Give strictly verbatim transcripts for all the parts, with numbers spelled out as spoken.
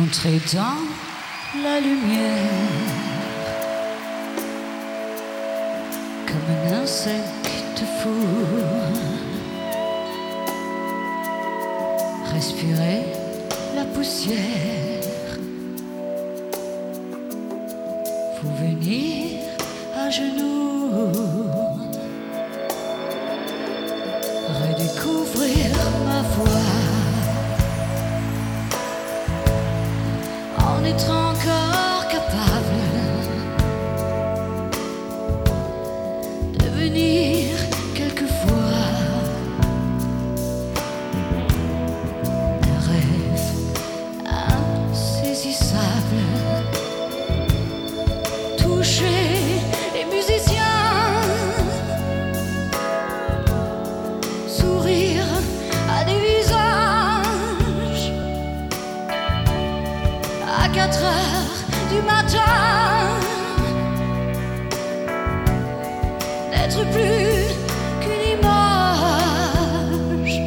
Entrer dans la lumière comme un insecte fou, respirer la poussière, vous venir à genoux, redécouvrir ma voix, en être encore capable de venir quelquefois un rêve insaisissable, toucher les musiciens, sourire à des visages à quatre heures du matin, n'être plus qu'une image,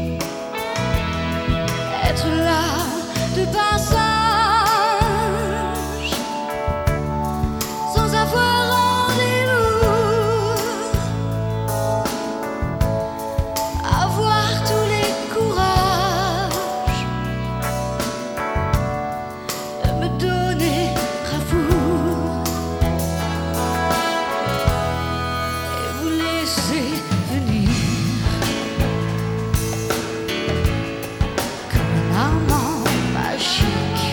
être là de passage, sans avoir rendez-vous, avoir tous les courages de me donner à vous et vous laisser venir comme un amant magique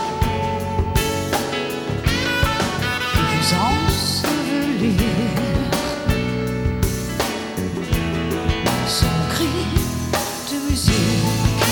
et vous ensevelir son cri de musique.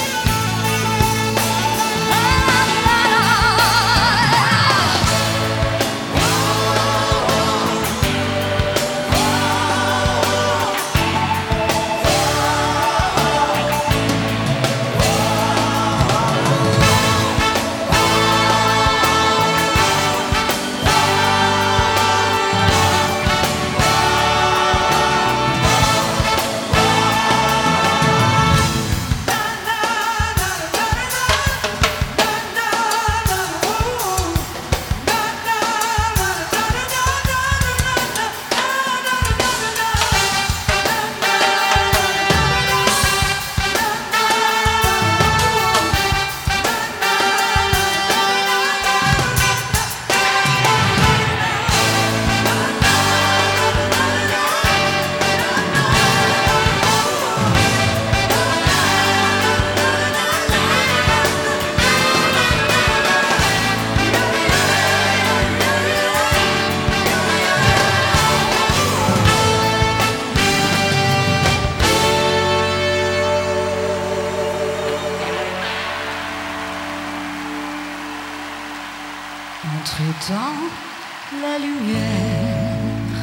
Entrer dans la lumière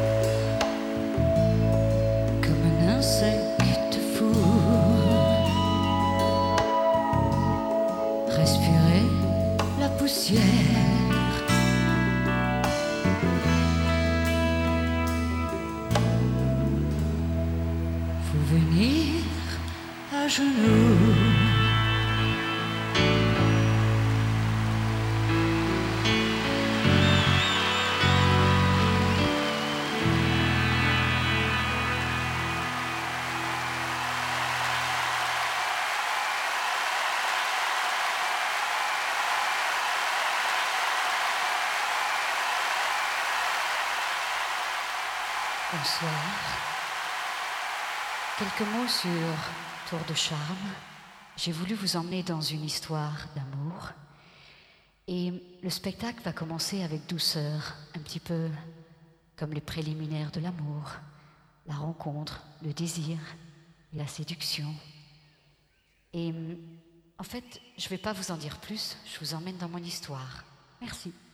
comme un insecte fou, respirer la poussière, vous venir à genoux, bonsoir. Quelques mots sur Tour de Charme. J'ai voulu vous emmener dans une histoire d'amour. Et le spectacle va commencer avec douceur, un petit peu comme les préliminaires de l'amour, la rencontre, le désir, la séduction. Et en fait, je ne vais pas vous en dire plus, je vous emmène dans mon histoire. Merci.